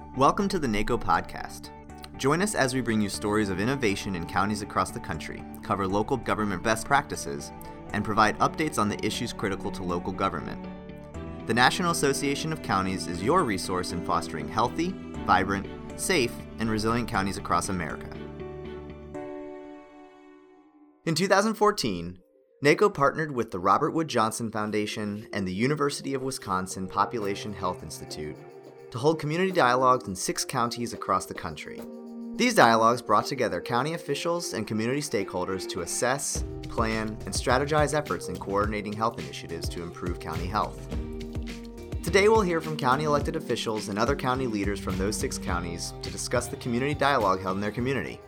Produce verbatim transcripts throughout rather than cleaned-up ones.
Welcome to the NACO podcast. Join us as we bring you stories of innovation in counties across the country, cover local government best practices, and provide updates on the issues critical to local government. The National Association of Counties is your resource in fostering healthy, vibrant, safe, and resilient counties across America. In two thousand fourteen, NACO partnered with the Robert Wood Johnson Foundation and the University of Wisconsin Population Health Institute to hold community dialogues in six counties across the country. These dialogues brought together county officials and community stakeholders to assess, plan, and strategize efforts in coordinating health initiatives to improve county health. Today we'll hear from county elected officials and other county leaders from those six counties to discuss the community dialogue held in their community.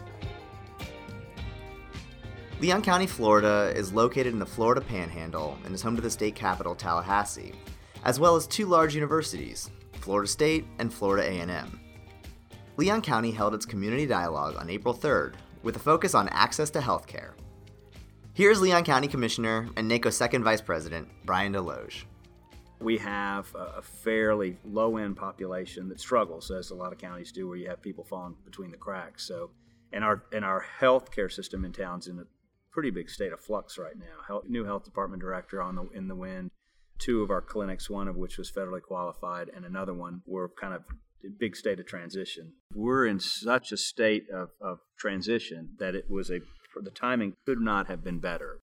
Leon County, Florida is located in the Florida Panhandle and is home to the state capital, Tallahassee, as well as two large universities, Florida State and Florida A and M. Leon County held its community dialogue on April third with a focus on access to health care. Here's Leon County Commissioner and NACO's second Vice President, Brian Deloge. We have a fairly low-end population that struggles, as a lot of counties do, where you have people falling between the cracks. So, and our and our healthcare system in town's in a pretty big state of flux right now. Health, new health department director on the in the wind. Two of our clinics, one of which was federally qualified, and another one were kind of a big state of transition. We're in such a state of, of transition that it was a the timing could not have been better.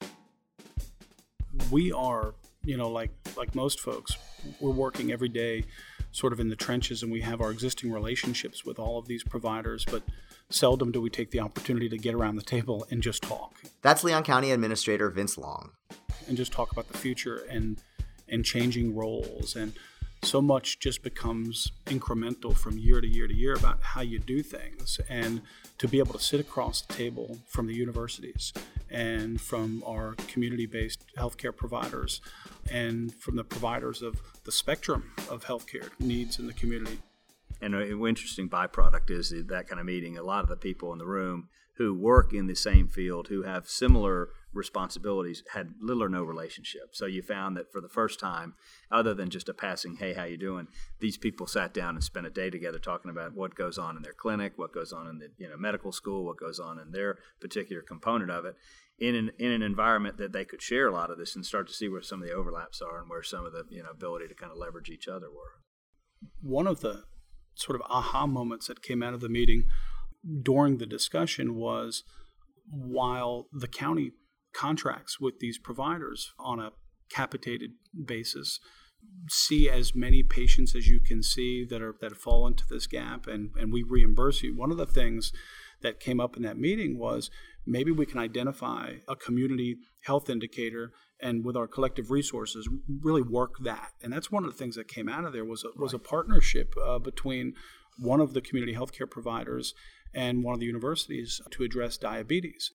We are, you know, like like most folks, we're working every day sort of in the trenches, and we have our existing relationships with all of these providers, but seldom do we take the opportunity to get around the table and just talk. That's Leon County Administrator Vince Long. And just talk about the future and and changing roles. And so much just becomes incremental from year to year to year about how you do things. And to be able to sit across the table from the universities and from our community-based healthcare providers and from the providers of the spectrum of healthcare needs in the community. And an interesting byproduct is that kind of meeting, a lot of the people in the room who work in the same field, who have similar responsibilities, had little or no relationship. So you found that for the first time, other than just a passing, hey, how you doing, these people sat down and spent a day together talking about what goes on in their clinic, what goes on in the you know medical school, what goes on in their particular component of it, in an in an environment that they could share a lot of this and start to see where some of the overlaps are and where some of the you know ability to kind of leverage each other were. One of the sort of aha moments that came out of the meeting during the discussion was, while the county contracts with these providers on a capitated basis, see as many patients as you can see that are that fall into this gap, and, and we reimburse you. One of the things that came up in that meeting was maybe we can identify a community health indicator and with our collective resources really work that. And that's one of the things that came out of there was a, was a partnership uh, between one of the community healthcare providers and one of the universities to address diabetes.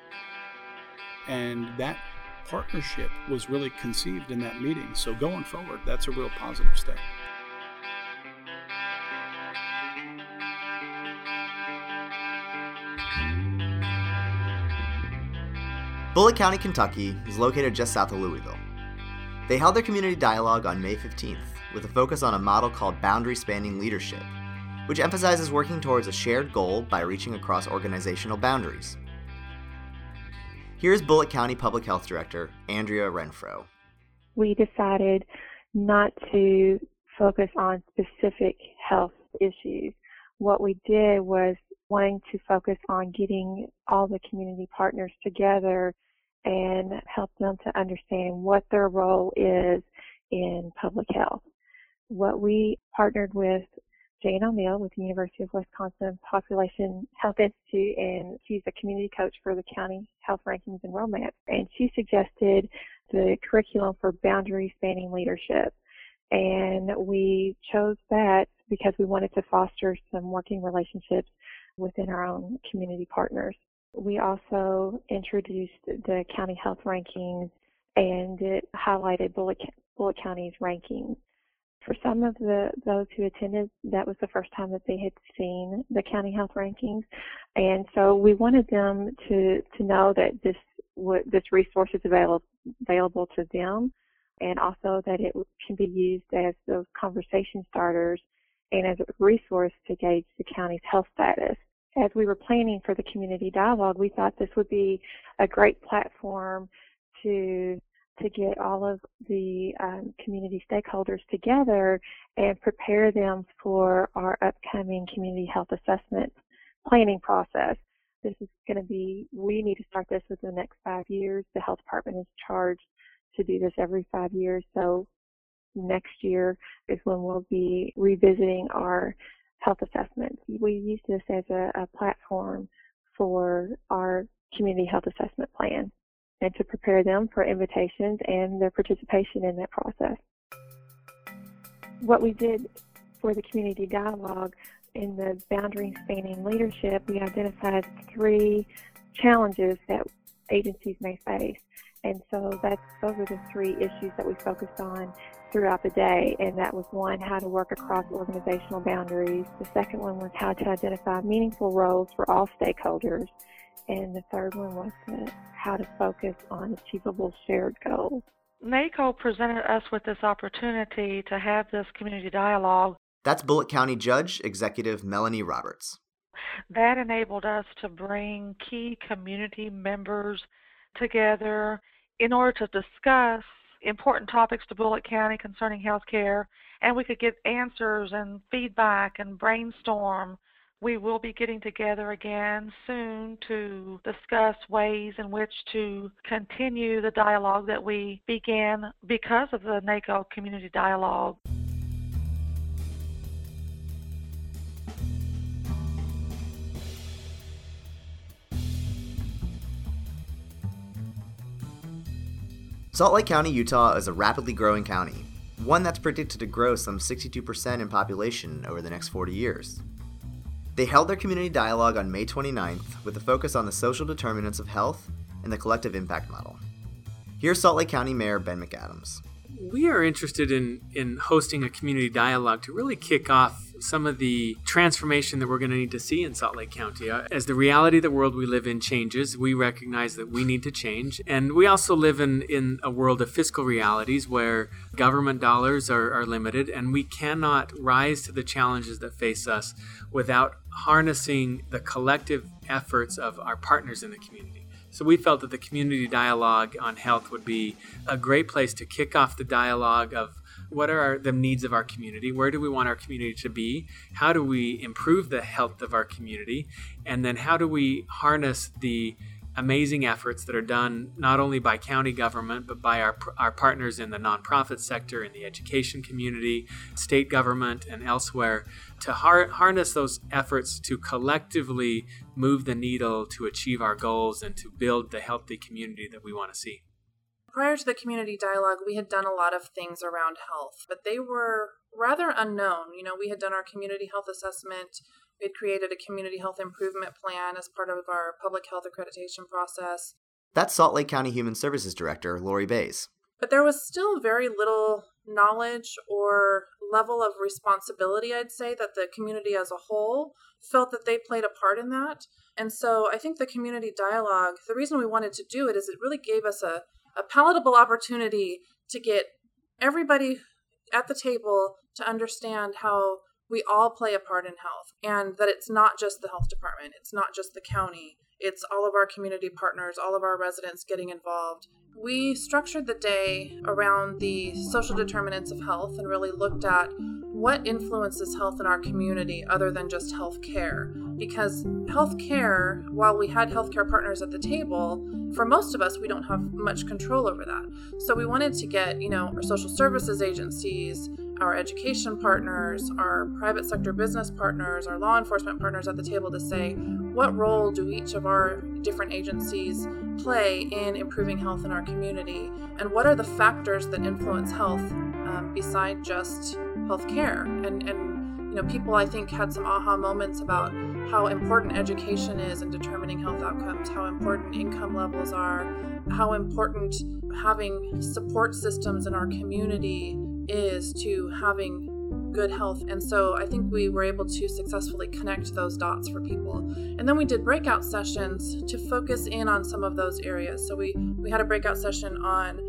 And that partnership was really conceived in that meeting. So going forward, that's a real positive step. Bullitt County, Kentucky is located just south of Louisville. They held their community dialogue on May fifteenth with a focus on a model called boundary spanning leadership, which emphasizes working towards a shared goal by reaching across organizational boundaries. Here's Bullitt County Public Health Director Andrea Renfro. We decided not to focus on specific health issues. What we did was wanting to focus on getting all the community partners together and help them to understand what their role is in public health. What we partnered with Jane O'Neill with the University of Wisconsin Population Health Institute, and she's a community coach for the county health rankings and romance. And she suggested the curriculum for boundary spanning leadership. And we chose that because we wanted to foster some working relationships within our own community partners. We also introduced the county health rankings, and it highlighted Bullitt, Bullitt County's rankings. For some of the those who attended, that was the first time that they had seen the county health rankings, and so we wanted them to to know that this w- this resource is available available to them, and also that it can be used as those conversation starters and as a resource to gauge the county's health status. As we were planning for the community dialogue, we thought this would be a great platform to to get all of the um, community stakeholders together and prepare them for our upcoming community health assessment planning process. This is going to be, we need to start this within the next five years. The health department is charged to do this every five years. So next year is when we'll be revisiting our health assessments. We use this as a, a platform for our community health assessment plan and to prepare them for invitations and their participation in that process. What we did for the community dialogue in the boundary spanning leadership, we identified three challenges that agencies may face. And so that's, those are the three issues that we focused on throughout the day. And that was one, how to work across organizational boundaries. The second one was how to identify meaningful roles for all stakeholders. And the third one was to, how to focus on achievable shared goals. NACO presented us with this opportunity to have this community dialogue. That's Bullitt County Judge Executive Melanie Roberts. That enabled us to bring key community members together in order to discuss important topics to Bullitt County concerning health care, and we could get answers and feedback and brainstorm. We will be getting together again soon to discuss ways in which to continue the dialogue that we began because of the NACO Community Dialogue. Salt Lake County, Utah is a rapidly growing county, one that's predicted to grow some sixty-two percent in population over the next forty years. They held their community dialogue on May twenty-ninth with a focus on the social determinants of health and the collective impact model. Here's Salt Lake County Mayor Ben McAdams. We are interested in, in hosting a community dialogue to really kick off some of the transformation that we're going to need to see in Salt Lake County. As the reality of the world we live in changes, we recognize that we need to change. And we also live in, in a world of fiscal realities where government dollars are, are limited, and we cannot rise to the challenges that face us without harnessing the collective efforts of our partners in the community. So we felt that the community dialogue on health would be a great place to kick off the dialogue of what are our, the needs of our community, where do we want our community to be, how do we improve the health of our community, and then how do we harness the amazing efforts that are done not only by county government, but by our our partners in the nonprofit sector, in the education community, state government, and elsewhere, to har- harness those efforts to collectively move the needle to achieve our goals and to build the healthy community that we want to see. Prior to the community dialogue, we had done a lot of things around health, but they were rather unknown. You know, we had done our community health assessment. We had created a community health improvement plan as part of our public health accreditation process. That's Salt Lake County Human Services Director Lori Bays. But there was still very little knowledge or level of responsibility, I'd say, that the community as a whole felt that they played a part in that. And so I think the community dialogue, the reason we wanted to do it is it really gave us a, a palatable opportunity to get everybody at the table to understand how we all play a part in health, and that it's not just the health department, it's not just the county, it's all of our community partners, all of our residents getting involved. We structured the day around the social determinants of health and really looked at what influences health in our community other than just health care. Because health care, while we had healthcare partners at the table, for most of us, we don't have much control over that. So we wanted to get, you know, our social services agencies, our education partners, our private sector business partners, our law enforcement partners at the table to say, what role do each of our different agencies play in improving health in our community? And what are the factors that influence health um, beside just health care? And, and, you know, people, I think, had some aha moments about how important education is in determining health outcomes, how important income levels are, how important having support systems in our community is to having good health. And so I think we were able to successfully connect those dots for people. And then we did breakout sessions to focus in on some of those areas. So we, we had a breakout session on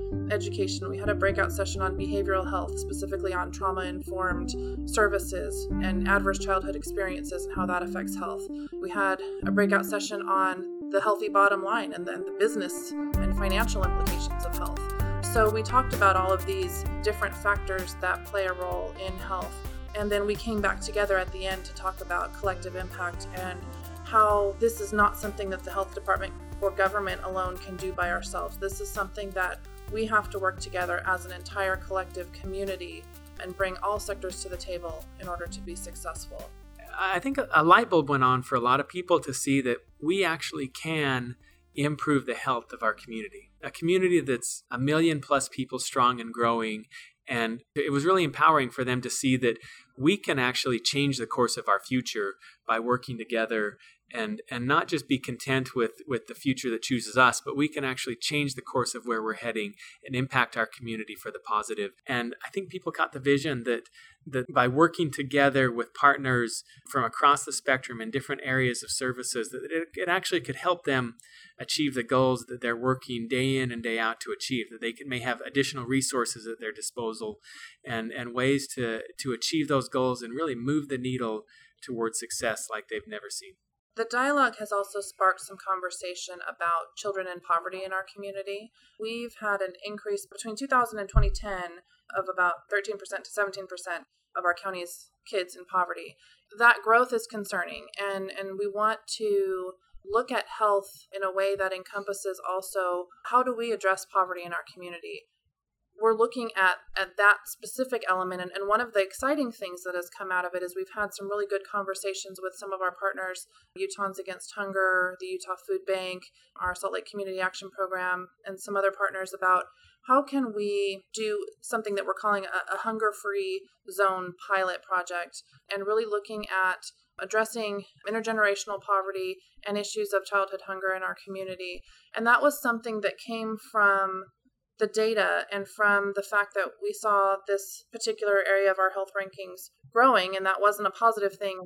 education. We had a breakout session on behavioral health, specifically on trauma-informed services and adverse childhood experiences and how that affects health. We had a breakout session on the healthy bottom line and then the business and financial implications of health. So we talked about all of these different factors that play a role in health. And then we came back together at the end to talk about collective impact and how this is not something that the health department or government alone can do by ourselves. This is something that we have to work together as an entire collective community and bring all sectors to the table in order to be successful. I think a light bulb went on for a lot of people to see that we actually can improve the health of our community. A community that's a million plus people strong and growing. And it was really empowering for them to see that we can actually change the course of our future by working together and and not just be content with, with the future that chooses us, but we can actually change the course of where we're heading and impact our community for the positive. And I think people got the vision that that by working together with partners from across the spectrum in different areas of services, that it, it actually could help them achieve the goals that they're working day in and day out to achieve, that they can, may have additional resources at their disposal and, and ways to, to achieve those goals and really move the needle towards success like they've never seen. The dialogue has also sparked some conversation about children in poverty in our community. We've had an increase between two thousand and twenty ten of about thirteen percent to seventeen percent of our county's kids in poverty. That growth is concerning, and, and we want to look at health in a way that encompasses also how do we address poverty in our community. We're looking at, at that specific element, and, and one of the exciting things that has come out of it is we've had some really good conversations with some of our partners, Utahns Against Hunger, the Utah Food Bank, our Salt Lake Community Action Program, and some other partners about how can we do something that we're calling a, a hunger-free zone pilot project, and really looking at addressing intergenerational poverty and issues of childhood hunger in our community. And that was something that came from the data and from the fact that we saw this particular area of our health rankings growing, and that wasn't a positive thing.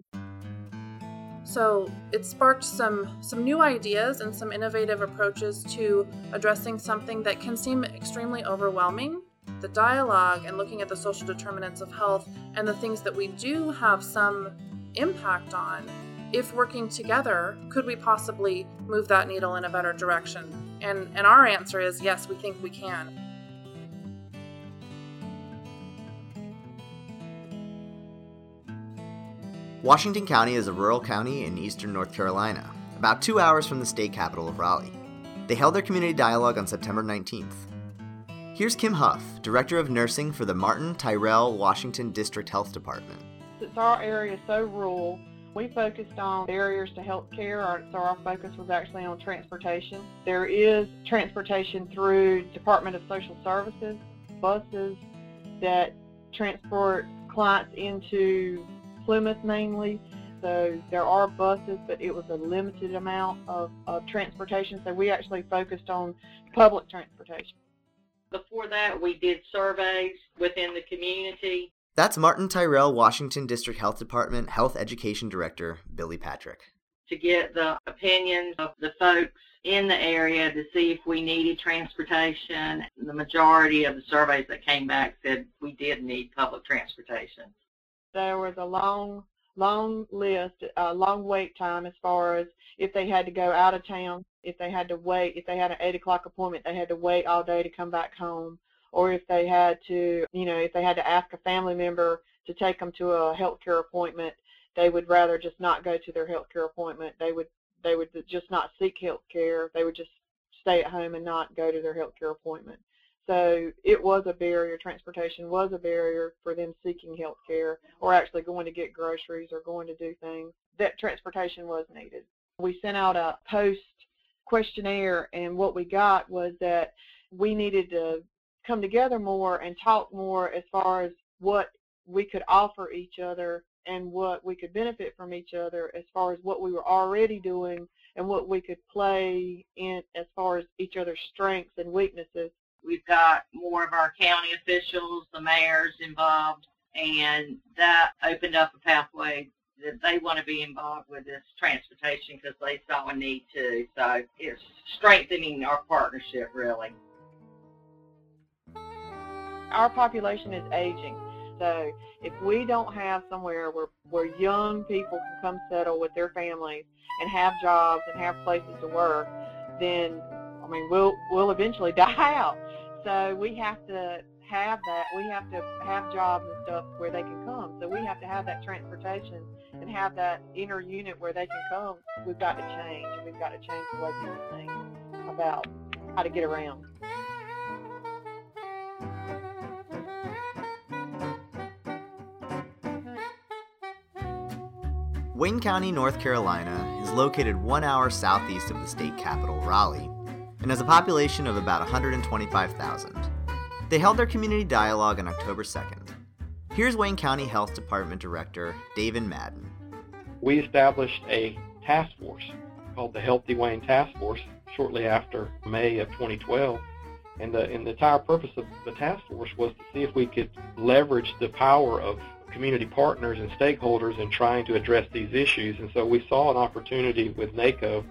So it sparked some, some new ideas and some innovative approaches to addressing something that can seem extremely overwhelming. The dialogue and looking at the social determinants of health and the things that we do have some impact on, if working together, could we possibly move that needle in a better direction? And, and our answer is yes, we think we can. Washington County is a rural county in eastern North Carolina, about two hours from the state capital of Raleigh. They held their community dialogue on September nineteenth. Here's Kim Huff, Director of Nursing for the Martin Tyrrell Washington District Health Department. Since our area is so rural, we focused on barriers to health care, so our focus was actually on transportation. There is transportation through Department of Social Services, buses that transport clients into Plymouth mainly. So there are buses, but it was a limited amount of, of transportation, so we actually focused on public transportation. Before that, we did surveys within the community. That's Martin Tyrrell Washington District Health Department Health Education Director, Billy Patrick. To get the opinions of the folks in the area to see if we needed transportation. The majority of the surveys that came back said we did need public transportation. There was a long, long list, a long wait time as far as if they had to go out of town, if they had to wait, if they had an eight o'clock appointment, they had to wait all day to come back home. Or if they had to, you know, if they had to ask a family member to take them to a healthcare appointment, they would rather just not go to their healthcare appointment. They would, they would just not seek health care. They would just stay at home and not go to their healthcare appointment. So it was a barrier. Transportation was a barrier for them seeking health care or actually going to get groceries or going to do things. That transportation was needed. We sent out a post questionnaire, and what we got was that we needed to come together more and talk more as far as what we could offer each other and what we could benefit from each other as far as what we were already doing and what we could play in as far as each other's strengths and weaknesses. We've got more of our county officials, the mayors involved, and that opened up a pathway that they want to be involved with this transportation because they saw a need too. So it's strengthening our partnership, really. our population is aging. So if we don't have somewhere where, where young people can come settle with their families and have jobs and have places to work, then, I mean, we'll, we'll eventually die out. So we have to have that. We have to have jobs and stuff where they can come. So we have to have that transportation and have that inner unit where they can come. We've got to change. We've got to change the way people think about how to get around. Wayne County, North Carolina is located one hour southeast of the state capital, Raleigh, and has a population of about one hundred twenty-five thousand. They held their community dialogue on October second. Here's Wayne County Health Department Director David Madden. We established a task force called the Healthy Wayne Task Force shortly after May of twenty twelve. And the, and the entire purpose of the task force was to see if we could leverage the power of community partners and stakeholders in trying to address these issues. And so we saw an opportunity with NACO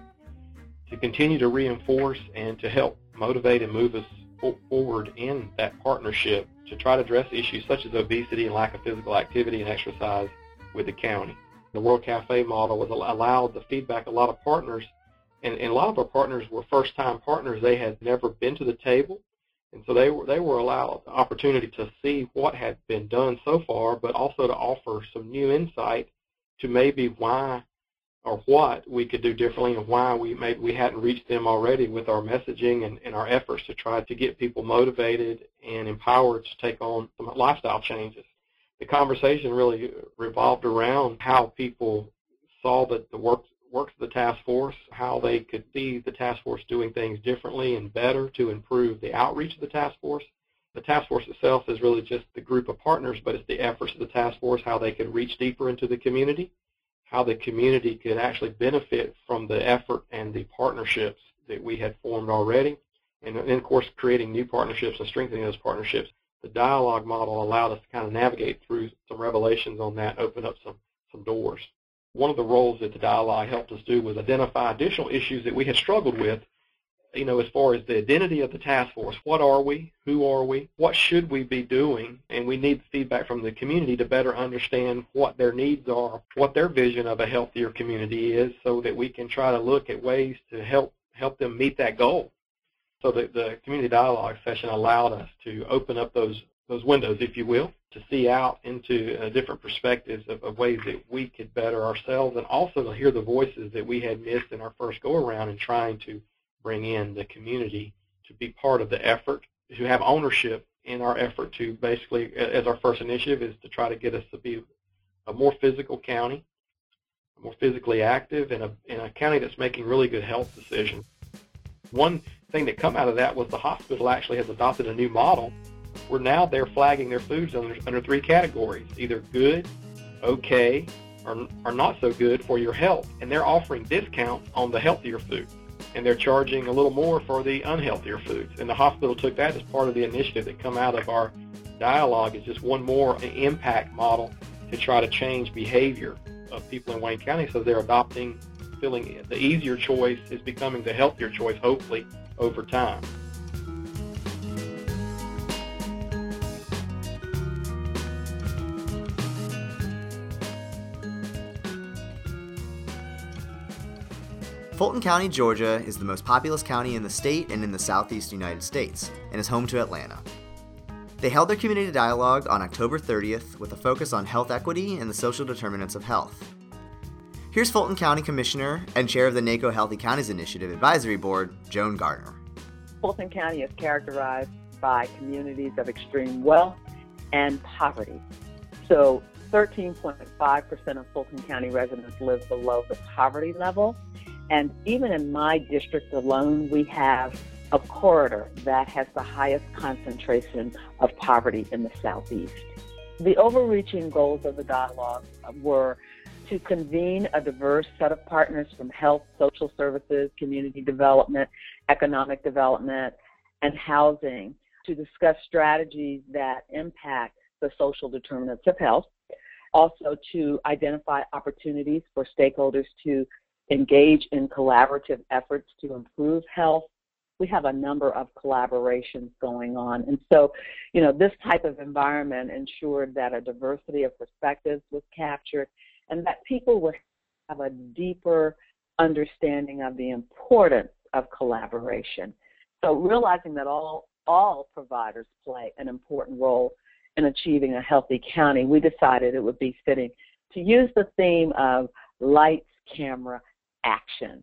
to continue to reinforce and to help motivate and move us forward in that partnership to try to address issues such as obesity and lack of physical activity and exercise with the county. The World Cafe model was allowed the feedback a lot of partners, and, and a lot of our partners were first-time partners. They had never been to the table. And so they were, they were allowed the opportunity to see what had been done so far, but also to offer some new insight to maybe why or what we could do differently and why we maybe we hadn't reached them already with our messaging and, and our efforts to try to get people motivated and empowered to take on some lifestyle changes. The conversation really revolved around how people saw the, the work works of the task force, how they could see the task force doing things differently and better to improve the outreach of the task force. The task force itself is really just the group of partners, but it's the efforts of the task force, how they could reach deeper into the community, how the community could actually benefit from the effort and the partnerships that we had formed already, and then, of course, creating new partnerships and strengthening those partnerships. The dialogue model allowed us to kind of navigate through some revelations on that, open up some, some doors. One of the roles that the dialogue helped us do was identify additional issues that we had struggled with, you know, as far as the identity of the task force. What are we? Who are we? What should we be doing? And we need feedback from the community to better understand what their needs are, what their vision of a healthier community is, so that we can try to look at ways to help help them meet that goal. So the, the community dialogue session allowed us to open up those those windows, if you will, to see out into uh, different perspectives of, of ways that we could better ourselves, and also to hear the voices that we had missed in our first go-around and trying to bring in the community to be part of the effort, to have ownership in our effort to basically, as our first initiative, is to try to get us to be a more physical county, more physically active, and a, and a county that's making really good health decisions. One thing that come out of that was the hospital actually has adopted a new model where now they're flagging their foods under, under three categories, either good, okay, or, or not so good for your health. And they're offering discounts on the healthier food, and they're charging a little more for the unhealthier foods. And the hospital took that as part of the initiative that come out of our dialogue. Is just one more impact model to try to change behavior of people in Wayne County, so they're adopting, feeling the easier choice is becoming the healthier choice, hopefully, over time. Fulton County, Georgia is the most populous county in the state and in the southeast United States, and is home to Atlanta. They held their community dialogue on October thirtieth with a focus on health equity and the social determinants of health. Here's Fulton County Commissioner and Chair of the NACO Healthy Counties Initiative Advisory Board, Joan Gardner. Fulton County is characterized by communities of extreme wealth and poverty. So thirteen point five percent of Fulton County residents live below the poverty level. And even in my district alone, we have a corridor that has the highest concentration of poverty in the southeast. The overreaching goals of the dialogue were to convene a diverse set of partners from health, social services, community development, economic development, and housing to discuss strategies that impact the social determinants of health. Also to identify opportunities for stakeholders to engage in collaborative efforts to improve health we have a number of collaborations going on. And so, you know, this type of environment ensured that a diversity of perspectives was captured and that people would have a deeper understanding of the importance of collaboration. So realizing that all, all providers play an important role in achieving a healthy county, we decided it would be fitting to use the theme of lights, camera, action.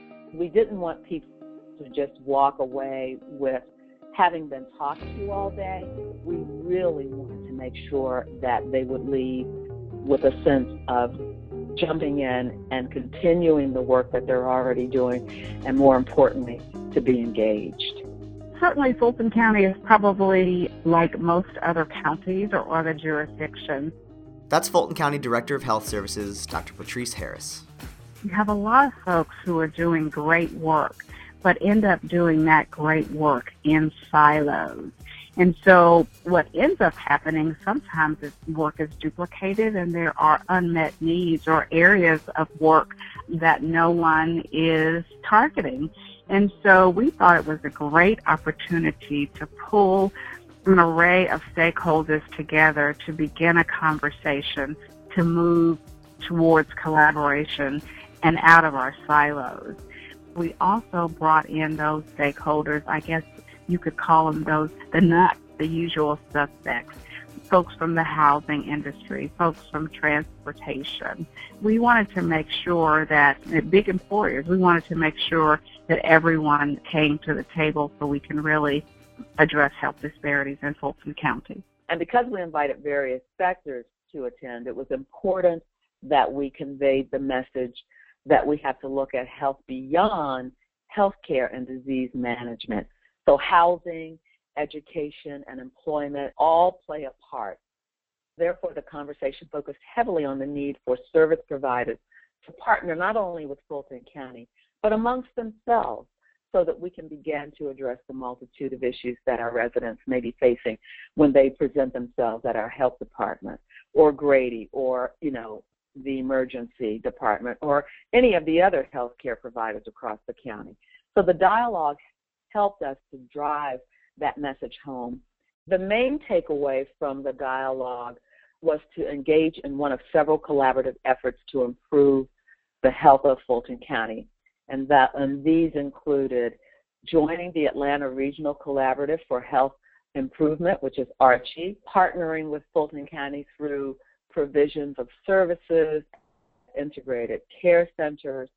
We didn't want people to just walk away with having been talked to all day. We really wanted to make sure that they would leave with a sense of jumping in and continuing the work that they're already doing, and more importantly, to be engaged. Certainly, Fulton County is probably like most other counties or other jurisdictions. That's Fulton County Director of Health Services, Doctor Patrice Harris. You have a lot of folks who are doing great work, but end up doing that great work in silos. And so what ends up happening sometimes is work is duplicated and there are unmet needs or areas of work that no one is targeting. And so we thought it was a great opportunity to pull an array of stakeholders together to begin a conversation to move towards collaboration and out of our silos. We also brought in those stakeholders, I guess you could call them those, the not the usual suspects, folks from the housing industry, folks from transportation. We wanted to make sure that, big employers, we wanted to make sure that everyone came to the table so we can really address health disparities in Fulton County. And because we invited various sectors to attend, it was important that we conveyed the message that we have to look at health beyond healthcare and disease management. So housing, education, and employment all play a part. Therefore, the conversation focused heavily on the need for service providers to partner not only with Fulton County, but amongst themselves so that we can begin to address the multitude of issues that our residents may be facing when they present themselves at our health department or Grady or, you know, the emergency department or any of the other healthcare providers across the county. So the dialogue helped us to drive that message home. The main takeaway from the dialogue was to engage in one of several collaborative efforts to improve the health of Fulton County. And that and these included joining the Atlanta Regional Collaborative for Health Improvement, which is ARCHI, partnering with Fulton County through provisions of services, integrated care centers,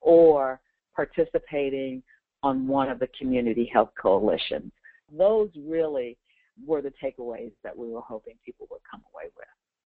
or participating on one of the community health coalitions. Those really were the takeaways that we were hoping people would come away with.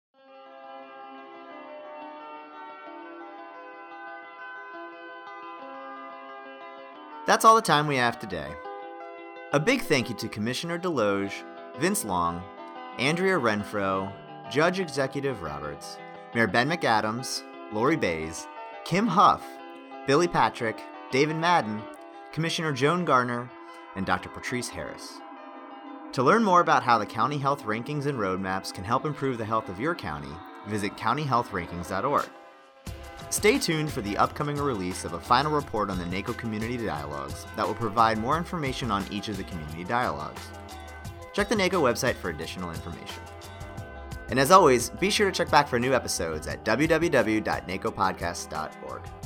That's all the time we have today. A big thank you to Commissioner Deloge, Vince Long, Andrea Renfro, Judge Executive Roberts, Mayor Ben McAdams, Lori Bays, Kim Huff, Billy Patrick, David Madden, Commissioner Joan Garner, and Doctor Patrice Harris. To learn more about how the County Health Rankings and Roadmaps can help improve the health of your county, visit county health rankings dot org. Stay tuned for the upcoming release of a final report on the NACO Community Dialogues that will provide more information on each of the community dialogues. Check the NACO website for additional information. And as always, be sure to check back for new episodes at w w w dot naco podcast dot org.